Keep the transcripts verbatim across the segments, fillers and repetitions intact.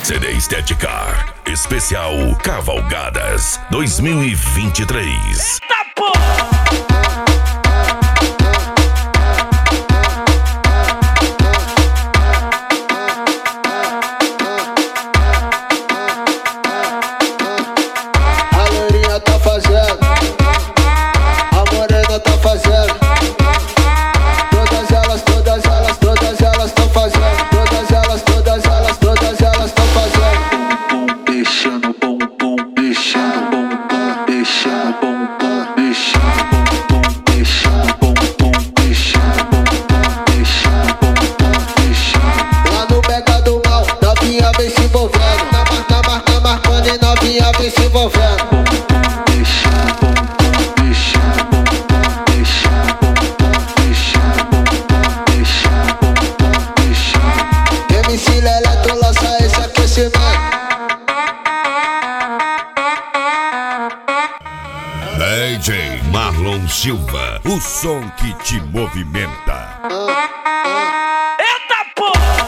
C D Estética Especial Cavalgadas dois mil e vinte e três. Eita porra! D J Marlon Silva, o som que te movimenta. Eita porra!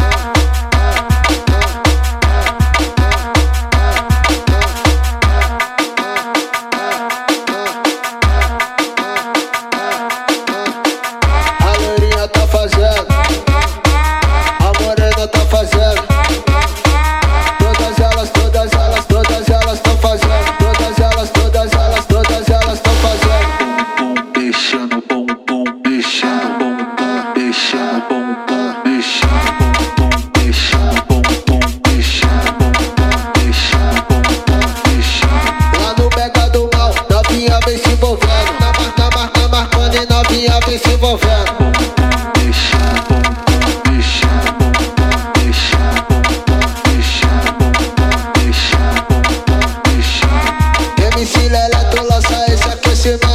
A loirinha tá fazendo, a morena tá fazendo. Todas elas, todas elas, todas elas tão fazendo. Todas elas, todas elas, todas elas tão fazendo. Deixando bom, bom, deixando bom, bom, deixando bom, bom, deixando bom, bom, deixando bom, bom, deixando bom, bom, deixando bom, bom, deixando. Lá no Beca do Mal, novinha vem se envolvendo. Na marca, marca, marcando e novinha vem se envolvendo. Deixando bom, bom, deixando bom, bom, deixando bom, bom, deixando bom, bom, deixando bom, bom, deixando. M C Leleto lança esse aquecimento.